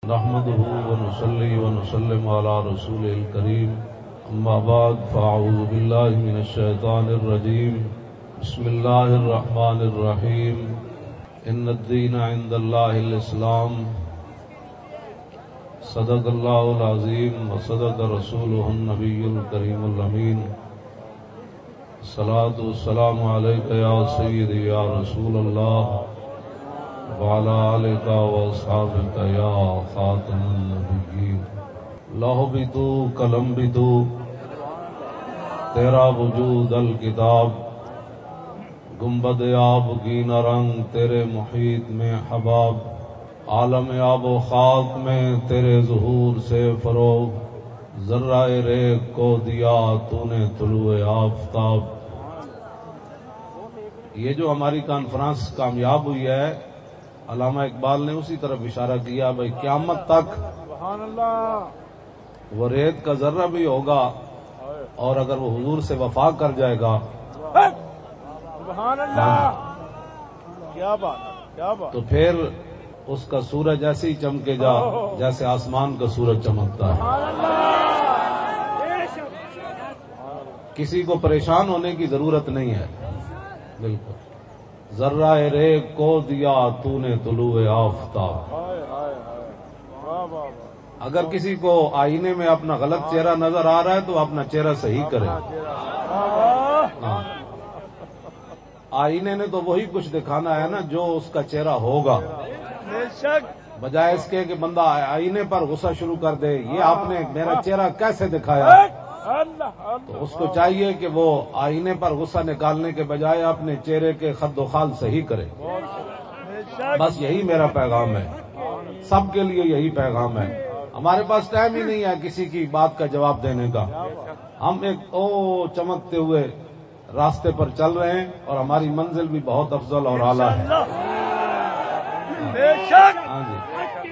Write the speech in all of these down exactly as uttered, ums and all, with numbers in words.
نحمده ونصلي ونسلم على رسوله الكريم اما بعد فاعوذ بالله من الشيطان الرجيم بسم الله الرحمن الرحيم ان الدين عند الله الاسلام صدق الله العظيم وصدق رسوله النبي الكريم الامين الصلاة والسلام عليك يا سيدي يا رسول الله وعلى آلك وأصحابك يا خاتم النبيين لوح بھی تو قلم بھی تو تیرا وجود الکتاب گنبد آب کی نہ رنگ تیرے محیط میں حباب عالم آب و خاک میں تیرے ظہور سے فروغ ذرہ ریگ کو دیا تو نے طلوع آفتاب. یہ جو ہماری کانفرنس کامیاب ہوئی ہے علامہ اقبال نے اسی طرف اشارہ کیا بھائی قیامت تک سبحان اللہ وہ ریت کا ذرہ بھی ہوگا اور اگر وہ حضور سے وفا کر جائے گا سبحان اللہ کیا بات کیا بات تو پھر اس کا سورج ایسے ہی چمکے گا جیسے آسمان کا سورج چمکتا ہے. کسی کو پریشان ہونے کی ضرورت نہیں ہے. بالکل ذرہ ریگ کو دیا تو نے طلوع آفتاب. اگر کسی کو آئینے میں اپنا غلط چہرہ نظر آ رہا ہے تو اپنا چہرہ صحیح کرے. آئینے نے تو وہی کچھ دکھانا ہے نا جو اس کا چہرہ ہوگا، بجائے اس کے کہ بندہ آئینے پر غصہ شروع کر دے یہ آپ نے میرا چہرہ کیسے دکھایا. تو اس کو چاہیے کہ وہ آئینے پر غصہ نکالنے کے بجائے اپنے چہرے کے خد و خال صحیح کرے. بس یہی میرا پیغام ہے، سب کے لیے یہی پیغام ہے. ہمارے پاس ٹائم ہی نہیں ہے کسی کی بات کا جواب دینے کا. ہم ایک او چمکتے ہوئے راستے پر چل رہے ہیں اور ہماری منزل بھی بہت افضل اور اعلیٰ ہے. ہاں جی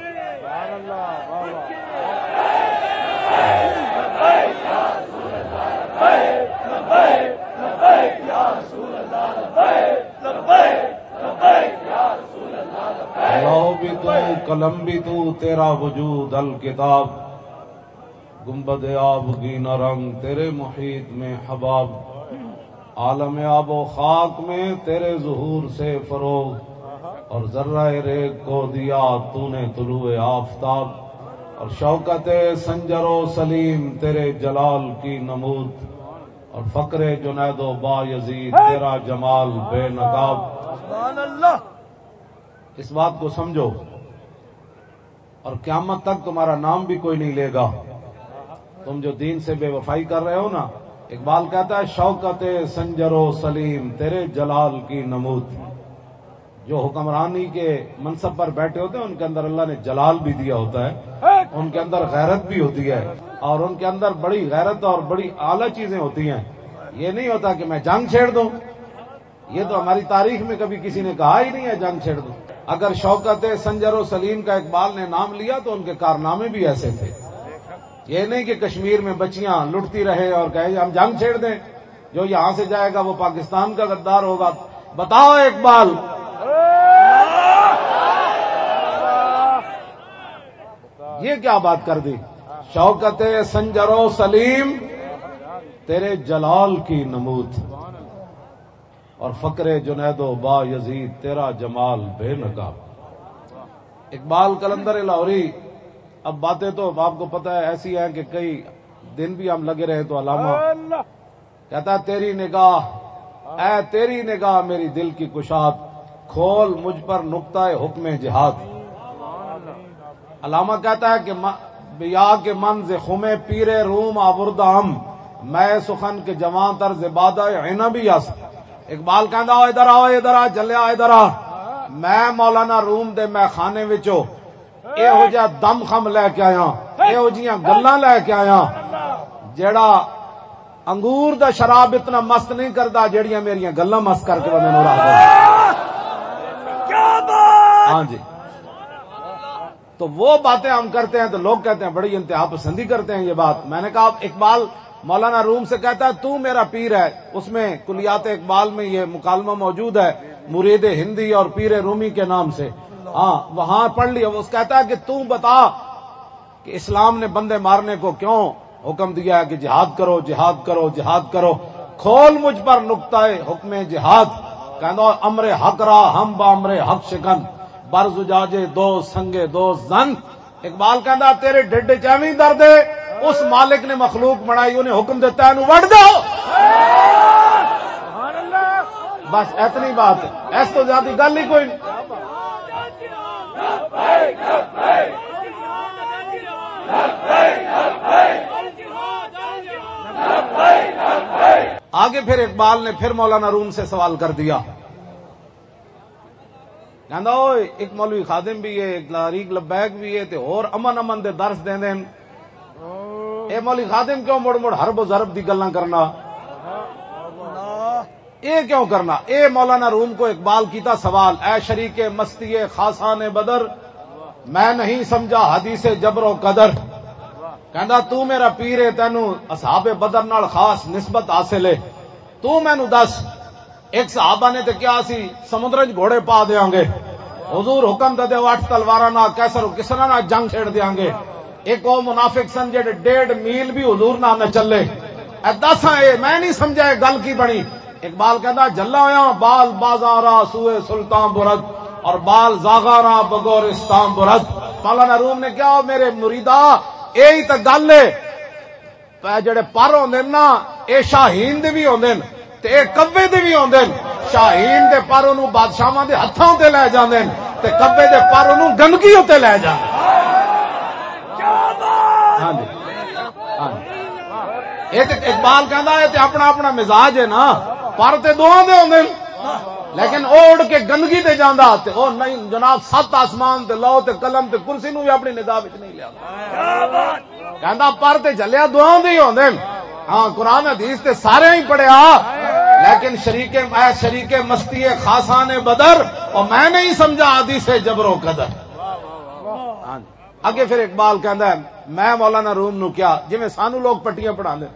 لوح بھی تو قلم بھی تو تیرا وجود الکتاب گنبد آب کی نہ رنگ تیرے محیط میں حباب عالم آب و خاک میں تیرے ظہور سے فروغ اور ذرہ ریگ کو دیا تو نے طلوع آفتاب اور شوکت سنجر و سلیم تیرے جلال کی نمود اور فقر جنید و با یزید تیرا جمال بے نقاب. سبحان اللہ. اس بات کو سمجھو اور قیامت تک تمہارا نام بھی کوئی نہیں لے گا. تم جو دین سے بے وفائی کر رہے ہو نا، اقبال کہتا ہے شوکت سنجر و سلیم تیرے جلال کی نمود. جو حکمرانی کے منصب پر بیٹھے ہوتے ہیں ان کے اندر اللہ نے جلال بھی دیا ہوتا ہے، ان کے اندر غیرت بھی ہوتی ہے اور ان کے اندر بڑی غیرت اور بڑی اعلیٰ چیزیں ہوتی ہیں. یہ نہیں ہوتا کہ میں جنگ چھیڑ دوں، یہ تو ہماری تاریخ میں کبھی کسی نے کہا ہی نہیں ہے جنگ چھیڑ دوں. اگر شوکت سنجر و سلیم کا اقبال نے نام لیا تو ان کے کارنامے بھی ایسے تھے. یہ نہیں کہ کشمیر میں بچیاں لٹتی رہے اور کہے ہم جنگ چھیڑ دیں، جو یہاں سے جائے گا وہ پاکستان کا غدار ہوگا. بتاؤ اقبال یہ کیا بات کر دی. شوکت سنجر و سلیم تیرے جلال کی نمود اور فقر جنید و با یزید تیرا جمال بے نقاب. اقبال قلندر لاہوری. اب باتیں تو آپ کو پتہ ہے ایسی ہیں کہ کئی دن بھی ہم لگے رہے تو علامہ کہتا ہے تیری نگاہ اے تیری نگاہ میری دل کی کشاد کھول مجھ پر نقطہ حکم جہاد. علامہ کہتا ہے کہ یا کے منز خمے پیر روم آوردہ ہم میں سخن کے جوان تر زبادہ عنبی یس. اقبال کہندا ادھر آؤ ادھر آ چلیا ادھر آ میں مولانا روم دے میں خانے وچوں یہو جہا دم خم لے کے آیا یہو جیاں گلاں لے کے آیا جیڑا انگور دا شراب اتنا مست نہیں کردا جیڑیاں میریاں گلاں مست کر کے بندے نوں رکھ دے. ہاں جی تو وہ باتیں ہم کرتے ہیں تو لوگ کہتے ہیں بڑی انتہا پسندی کرتے ہیں یہ بات. میں نے کہا اقبال مولانا روم سے کہتا ہے تو میرا پیر ہے. اس میں کلیات اقبال میں یہ مکالمہ موجود ہے مرید ہندی اور پیر رومی کے نام سے. ہاں وہاں پڑھ لیا. وہ کہتا ہے کہ تو بتا کہ اسلام نے بندے مارنے کو کیوں حکم دیا ہے کہ جہاد کرو جہاد کرو جہاد کرو. کھول مجھ پر نقطہ حکم جہاد. کہنا امر حق را ہم با امر حق شکن برز جاجے دو سنگے دو زن. اقبال کہنا تیرے ڈڈ چیویں درد ہے. اس مالک نے مخلوق بنائی انہیں حکم دیتا ہے انہوں وڑ دو. بس اتنی بات ہے, اس تو زیادہ گل ہی کوئی نہیں. آگے پھر اقبال نے پھر مولانا روم سے سوال کر دیا. کہندا اوئے ایک مولوی خادم بھی ہے ایک طریق لبیک بھی ہے تے اور امن امن دے درس دین دین. اے مولوی خادم کیوں مڑ مڑ حرب و ضرب دی گلاں کرنا, اے کیوں کرنا؟ اے مولانا روم کو اقبال کیتا سوال. اے شریک مستی خاصان بدر میں نہیں سمجھا حدیث جبر و قدر. کہندا تو میرا پیر ہے تینوں اصحاب بدر نال خاص نسبت حاصل ہے. تو مینوں دس ایک صحابہ نے تے کیا سی سمندر وچ گھوڑے پا دیاں گے, حضور حکم دے دیو اٹھ تلواراں نال کیسر کسرا نال جنگ چھیڑ دیاں گے. ایک او منافق سن جڑے ڈیڑھ میل بھی حضور نال نہ چلے. اے دساں اے میں نہیں سمجھا اے گل کی بنی. اقبال کہندا جلا ہویا بال بازاراں سوئے سلطان برد اور بال زاغاراں بگورستان برد. مولانا روم نے کیا میرے مریدا یہی تو گل ہے جڑے پر ہوندے نا اے شاہین دے بھی ہوندے تے اے کبے دے بھی ہوندے. شاہین دے پر اونوں بادشاہاں دے ہتھاں تے لے جاندے تے کبے دے پر اونوں گندگی تے لے جاندے. ہاں جی ہاں اے تے اقبال کہندا اے تے اپنا اپنا مزاج ہے نا. پر تے دوواں دے ہوندے لیکن او اڑ کے گندگی تے جاندا تے او نہیں جناب سات آسمان تے لو تے قلم تے کرسی نو بھی اپنی نگاہ وچ نہیں لیا. کہندا پر تے جلیا دوواں دے ہی ہوندے. ہاں قرآن حدیث تے سارے ہی پڑھیا لیکن شریک اے شریک مستی خاصان بدر اور میں نہیں سمجھا حدیث جبر و قدر. ہاں اگے پھر اقبال کہندا ہے میں مولانا روم نو کیا جویں سانو لوگ پٹیاں پڑھا دے.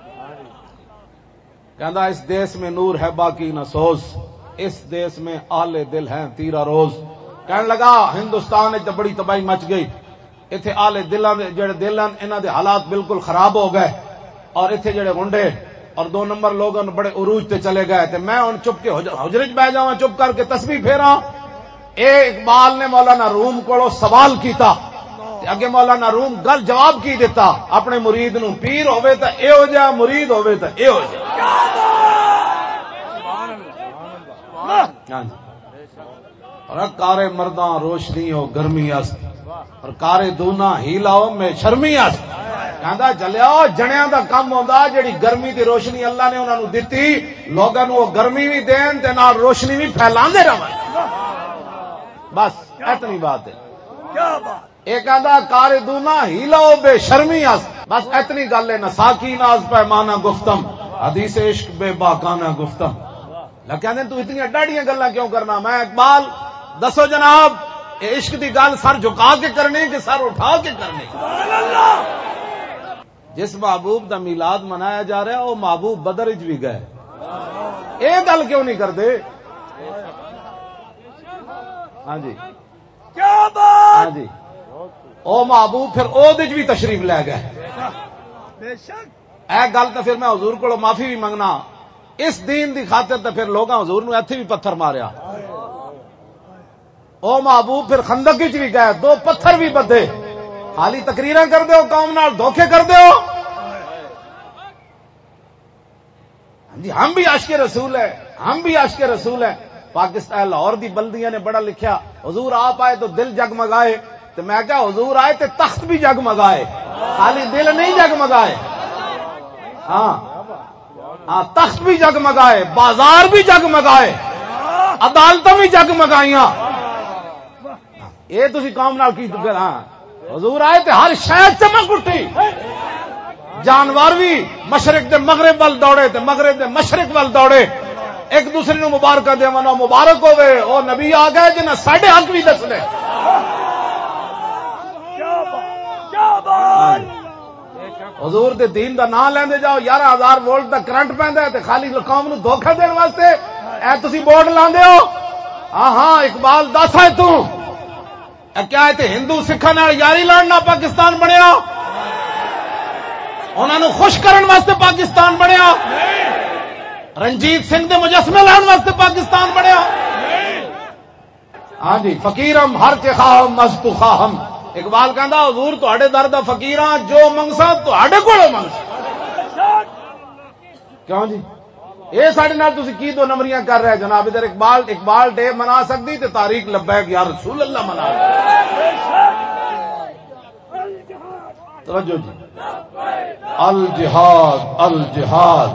کہندا اس دیس میں نور ہے باقی نہ سوز اس دیس میں آلے دل ہیں تیرا روز. کہنے لگا ہندوستان وچ بڑی تباہی مچ گئی. ایتھے آلے دلاں دے جڑے دل ہیں انہاں دے حالات بالکل خراب ہو گئے اور ایتھے جڑے گنڈے اور دو نمبر لوگ بڑے عروج تے چلے گئے تے میں ہن چپ کے حجرے وچ بیٹھ جاواں چپ کر کے تسبیح پھیراں. اے اقبال نے مولانا روم کولو سوال کیتا تے اگے مولانا روم گل جواب کی دیتا اپنے مرید نو. پیر ہوے تے اے ہو جا مرید ہوے تے اے ہو جا. اور کارے مرداں روشنی ہو گرمی است اور کارے دونا ہی لاؤ میں شرمی است. کہندا چلیا جنیاں دا کم ہوندا جڑی گرمی دی روشنی اللہ نے انہاں نو دتی لوگاں نو گرمی بھی دین تے نال روشنی بھی پھیلاندے رہن. بس اتنی بات ہے. کیا بات اے کہندا کارے دونا ہی لاؤ بے شرمی است. بس اتنی گل ہے. نساکی ناز پیمانہ گفتم حدیث عشق بے باکانہ گفتم. کہنے تو اتنی ڈاڑیاں گلاں کیوں کرنا؟ میں اقبال دسو جناب عشق دی گل سر جھکا کے کرنی کہ سر اٹھا کے کرنی؟ جس محبوب دا میلاد منایا جا رہا ہے وہ محبوب بدر وچ بھی گئے. یہ گل کیوں نہیں کرتے؟ ہاں جی کیا بات. ہاں جی او محبوب پھر او وچ بھی تشریف لے گئے. بے شک اے گل تو پھر میں حضور کو معافی بھی منگنا. اس دین دی خاطر تو پھر لوگاں حضور نو ایتھے بھی پتھر ماریا. او محبوب پھر خندق وچ بھی گئے دو پتھر بھی بدے. حالی تقریراں کر دیو قوم نال دھوکے کر دیو. جی ہم بھی عاشق رسول ہے ہم بھی عاشق رسول ہے. پاکستان لاہور دی بلدیاں نے بڑا لکھیا حضور آپ آئے تو دل جگمگائے. تو میں کہا حضور آئے تو تخت بھی جگمگائے خالی دل نہیں جگمگائے. ہاں ہاں تخت بھی جگمگائے بازار بھی جگمگائے عدالتیں بھی جگمگائیاں. یہ تسی قوم نال کی پھر. ہاں حضور آئے تے ہر شے چمک اٹھی. جانور بھی مشرق دے مغرب ول دوڑے تے مغرب دے مشرق ول دوڑے ایک دوسرے نو مبارکاں دیواں مبارک ہوے. او نبی آ گئے جنہاں ساڈے حق بھی دس لے. حضور دے دین دا نام لیندے جاؤ گیارہ ہزار وولٹ دا کرنٹ پیندا ہے تے خالی قوم نو دھوکا دین واسطے اے تسی بورڈ لاندے ہو. ہاں ہاں اقبال دس ہے تو کیا ہے ہندو سکھاں نال یاری لڑنا پاکستان بنیا؟ انہوں نے خوش کرن واسطے پاکستان بنیا؟ رنجیت سنگھ دے مجسمے لاؤن واسطے پاکستان بنیا؟ ہاں جی، فقیرم ہر کے خواہم مست خواہم. اقبال کہندا حضور تہاڈے در دا فقیراں جو منگسا تہاڈے کولوں منگسا. کیوں جی یہ سارے نال تسی کی دو نمبریاں کر رہے جناب؟ ادھر اقبال اقبال ڈے منا سکتی تے تاریخ لبیک یا رسول اللہ منا. توجہ جی، الجہاد الجہاد.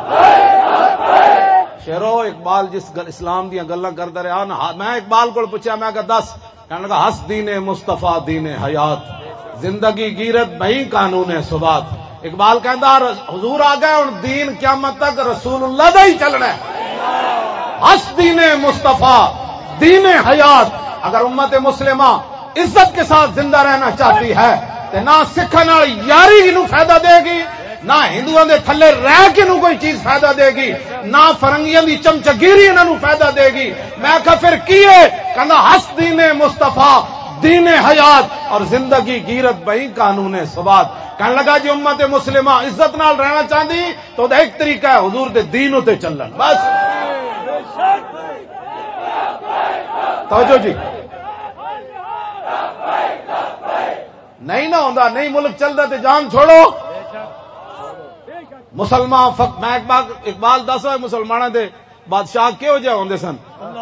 شیرو اقبال جس گل اسلام دیا گلاں کرتا رہا نا، میں اقبال کو پوچھا، میں کہ دس، کہنے لگا ہس دین مصطفیٰ دین حیات، زندگی گیرت بہی قانون ثبات. اقبال کہندا حضور آ گئے ہن دین قیامت تک رسول اللہ دا ہی چلنا ہے. ہس دین مصطفیٰ دین حیات. اگر امت مسلمہ عزت کے ساتھ زندہ رہنا چاہتی ہے تو نہ سکھاں نال یاری نو فائدہ دے گی، نہ ہندوؤں دے تھلے رہ کے نو کوئی چیز فائدہ دے گی، نہ فرنگیاں دی چمچگیری انہاں نو فائدہ دے گی. میں کہا پھر کیے؟ کہندا ہس دین مصطفیٰ دین حیات اور زندگی گیرت بہی قانون ثبات. کہنے لگا جی امت مسلمہ عزت نال رہنا چاہتی تو ایک طریقہ ہے حضور دے دین تے چلن. بس توجہ جی، نہیں نہ ہوندا، نہیں ملک چلدا تے جان چھوڑو. مسلمان فق میں اقبال اقبال دس ہوئے مسلمانوں دے بادشاہ کہو جہے ہوندے سن.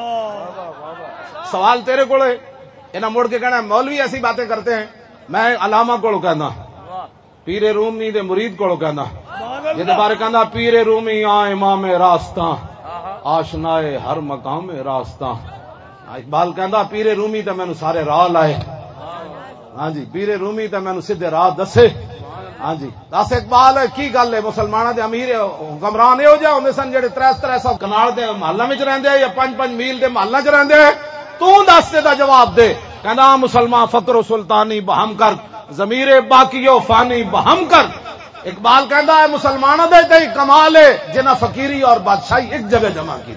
سوال تیرے کو انہیں مڑ کے کہنا مولوی ایسی باتیں کرتے ہیں. میں علامہ کو کہنا، پیر رومی دے مرید کو کہنا، یہ بارے کہنا پیر رومی آ امام راستاں آشنائے ہر مقام راستاں. اقبال کہندا پیر رومی تے مینوں سارے راہ لائے. ہاں جی، پیر رومی تے مینوں سیدھے راہ دسے. ہاں جی دس اقبال کی گل ہے؟ مسلمانوں دے امیر حکمران یہو جہے ہوندے سن جڑے ترے ترے سو کنال دے محلہ وچ رہندے یا پنج پنج میل دے محلہ چ رہندے. تو دس دا جواب دے. کہنا مسلمان فقر و سلطانی بہم کر، ضمیر باقی و فانی بہم کر. اقبال کہندا ہے مسلمانوں دے تے کمال ہے جنہاں فقیری اور بادشاہی ایک جگہ جمع کی.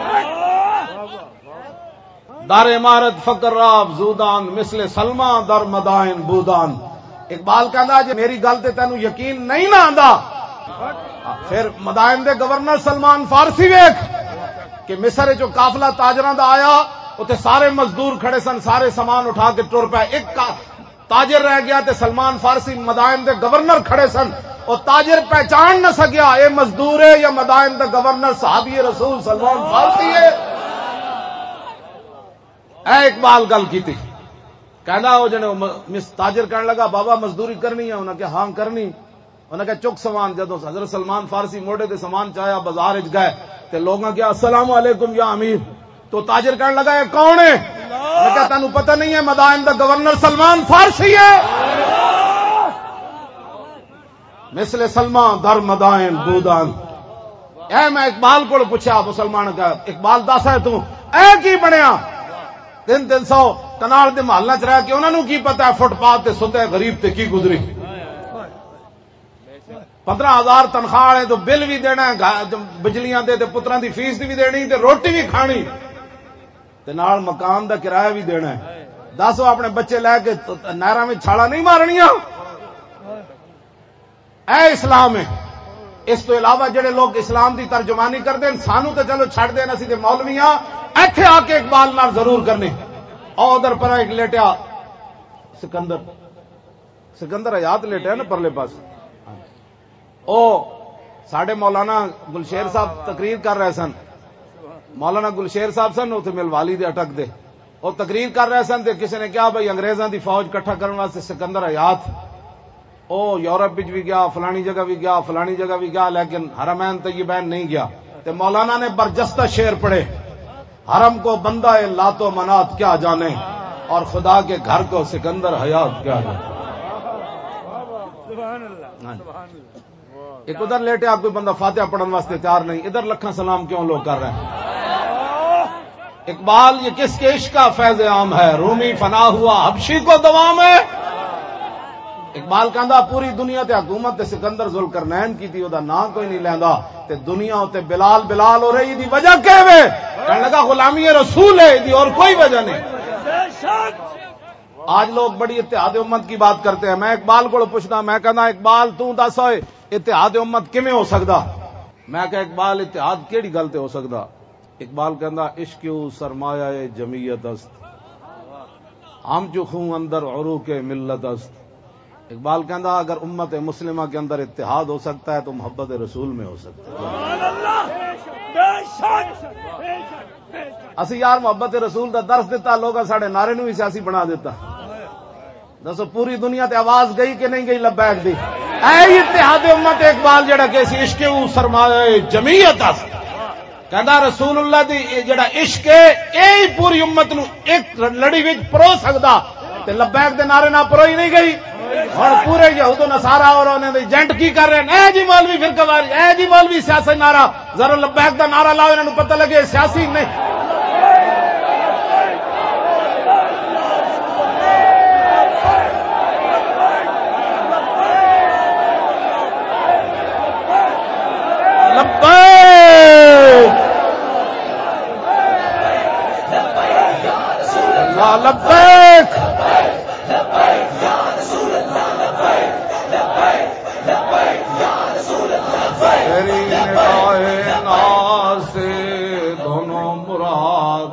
دار عمارت فقر راب زودان مثل سلمہ در مدائن بودان. اقبال کہندا جی میری گل تے تینوں یقین نہیں نہ آندا پھر مدائن دے گورنر سلمان فارسی ویکھ کہ مصر جو قافلہ تاجراں دا آیا اتنے سارے مزدور کھڑے سن، سارے سامان اٹھا کے ٹر پے. ایک تاجر رہ گیا تے سلمان فارسی مدائن دے گورنر کھڑے سن. اور تاجر پہچان نہ سکیا اے مزدور ہے یا مدائن دے گورنر صحابی رسول سلمان فارسی ہے. اے اقبال گل کیتی. کہنا وہ جنے مس تاجر کہنے لگا بابا مزدوری کرنی ہے؟ انہوں نے کہا ہاں کرنی. انہوں نے کہا چک سامان. جدو حضرت سلمان فارسی موڑے تے سامان چایا بازار وچ گئے تے لوگاں کہا السلام علیکم یا امیر. تو تاجر کہنے لگا یہ کون ہے؟ انہوں نے کہا تینوں پتہ نہیں ہے مدائن دا گورنر سلمان فارسی ہے. مثل سلمہ در مدائن بودان. اے میں اقبال کو پوچھا مسلمان کا اقبال دس ہے تو اے کی بنیا؟ تین تین سو کنال دے محلہ چ رہ کے انہوں نے کی پتا ہے فٹ پاتھ تے ستے غریب تے کی گزری. پندرہ ہزار تنخواہ والے تو بل بھی دینا ہے، بجلیاں دے تے پتراں دی فیس بھی دینی تے روٹی بھی کھانی تے نال مکان دا کرایہ بھی دینا ہے. دس وہ اپنے بچے لے کے نہراں میں چھالا نہیں مارنیاں. اے اسلام ہے. اس تو علاوہ جڑے لوگ اسلام دی ترجمانی کرتے ہیں سانو تو چلو چھڑ دین اسی تے مولویاں ایتھے آ کے اقبال نال ضرور کرنے. اور ادھر پر ایک لیٹیا سکندر سکندر حیات لیٹیا نا پرلے پاس. او ساڈے مولانا گلشیر صاحب تقریر کر رہے سن. مولانا گلشیر صاحب سن اتنے ملوالی دے اٹک دے وہ تقریر کر رہے سن تے کسی نے کہا بھائی انگریزاں دی فوج کٹھا کرنے واسطے سکندر حیات او یورپ وچ بھی گیا، فلانی جگہ بھی گیا، فلانی جگہ بھی گیا، لیکن حرمین طیبین نہیں گیا. تے مولانا نے برجستہ شعر پڑھے، حرم کو بندہ لات و منات کیا جانے اور خدا کے گھر کو سکندر حیات کیا جانے. ایک ادھر لیٹے آپ کوئی بندہ فاتحہ پڑھنے واسطے تیار نہیں، ادھر لکھاں سلام کیوں لوگ کر رہے ہیں. اقبال یہ کس کے عشق کا فیض عام ہے، رومی فنا ہوا حبشی کو دوام ہے. اقبال کہندا پوری دنیا تے حکومت تے سکندر ذوالقرنین کی تھی، او دا نام کوئی نہیں لیندا تے دنیا تے بلال بلال ہو رہی دی وجہ کہے وے. کہنے لگا غلامی رسول ہے دی اور کوئی وجہ نہیں. آج لوگ بڑی اتحاد امت کی بات کرتے ہیں. میں اقبال کو پوچھنا، میں کہنا اقبال تو دس ہوئے اتحاد امت کیویں ہو سکدا؟ میں کہ اقبال اتحاد کیڑی گل تے ہو سکدا؟ اقبال کہندا عشق او سرمایہ جمعیت است، ہم جو خوں اندر عروق ملت است. اقبال کہندا اگر امت مسلمہ کے اندر اتحاد ہو سکتا ہے تو محبت رسول میں ہو سکتا ہے. اسی یار محبت رسول دا درس دیتا، لوگ ساڑھے نعرے نو بھی سیاسی بنا دیتا. دسو پوری دنیا تے آواز گئی کہ نہیں گئی لبیک دی؟ اے اتحاد امت اقبال جڑا کہ سی عشق او سرمایہ جمعیت است، کہندا رسول اللہ دی جڑا عشق ہے اے پوری امت نو ایک لڑی وچ پرو سکدا، تے لبیک دے نعرے نہ پروئی نہیں گئی. اور پورے یہود و نصارا اور انہاں دے ایجنٹ کی کر رہے ہیں؟ اے جی مولوی فرقہ واری، اے جی مولوی سیاسی نعرہ، ذرا لبیک دا نعرہ لاؤ، انہاں نو پتہ لگے سیاسی نہیں. لبیک تیری نگاہ ناز سے دونوں مراد،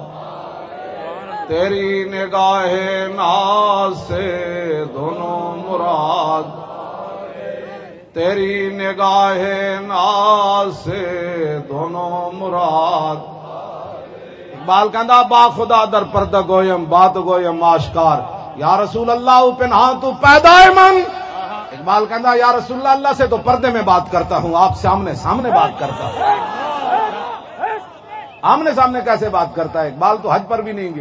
تیری نگاہ ناز سے دونوں مراد، تیری نگاہ ناز سے دونوں مراد. اقبال کہندا با خدا در پردہ گویم بات گویم آشکار، یا رسول اللہ پنہاں تو پیدا من. اقبال کہندا یا رسول اللہ اللہ سے تو پردے میں بات کرتا ہوں، آپ سامنے سامنے بات کرتا ہوں. آمنے سامنے کیسے بات کرتا ہے؟ اقبال تو حج پر بھی نہیں گیا.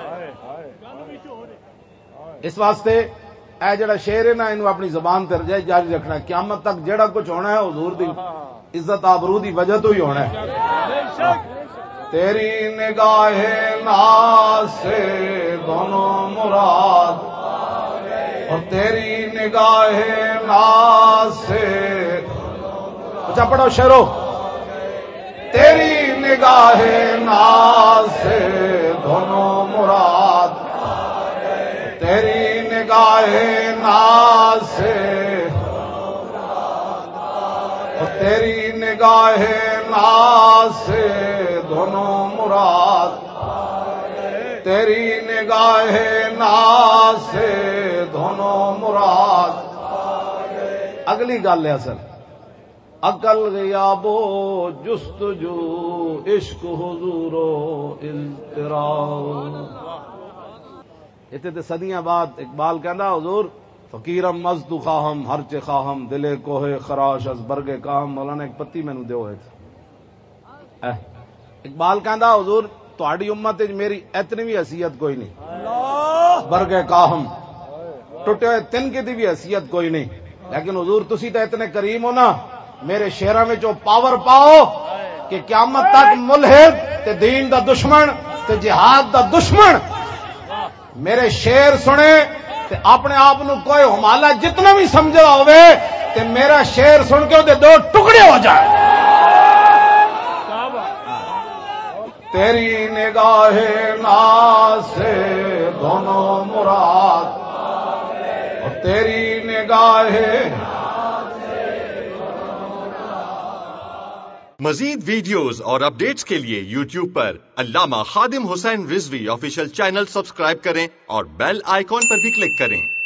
اس واسطے اے جڑا شعر ہے نا انہوں اپنی زبان تے جاری رکھنا ہے. قیامت تک جڑا کچھ ہونا ہے حضور دی عزت آبرو دی وجہ تو ہی ہونا ہے. تیری نگاہ ناز سے دونوں مراد، اور تیری نگاہ ناز سے، اچھا پڑھو شعرو، تیری نگاہ ناز سے دونوں مراد، تیری نگاہ ناز سے، اور تیری نگاہ ناز سے دونوں مراد، تیری نگاہ ناز سے دونوں مراد. اگلی گل ہے اصل عقل غیاب و جستجو عشق حضور و اضطراب. اتنے تے صدیاں بعد اقبال کہندا حضور فقیرم مزد خواہم ہر چے خواہم دلے کوہ خراش از برگے کام. مولانا ایک پتی مینوں دیو ہوئے تھے. اقبال کہندا حضور تہاڈی امت وچ میری اتنی بھی حیثیت کوئی نہیں، برگے کاہم ٹوٹے ہوئے تن کی دی بھی حیثیت کوئی نہیں، لیکن حضور تسی تے اتنے کریم ہو نا، میرے شعراں وچ او پاور پاؤ کہ قیامت تک ملحد تے دین دا دشمن تے جہاد دا دشمن میرے شعر سنے تے اپنے آپ نو کوئی ہمالا جتنا بھی سمجھا ہوئے تے میرا شعر سن کے او دے دو ٹکڑے ہو جائیں. تیری نگاہ ناز سے دونوں مراد، اور تیری نگاہ. مزید ویڈیوز اور اپڈیٹس کے لیے یوٹیوب پر Allama Khadim Hussain Rizvi official channel subscribe کریں اور بیل آئیکن پر بھی کلک کریں.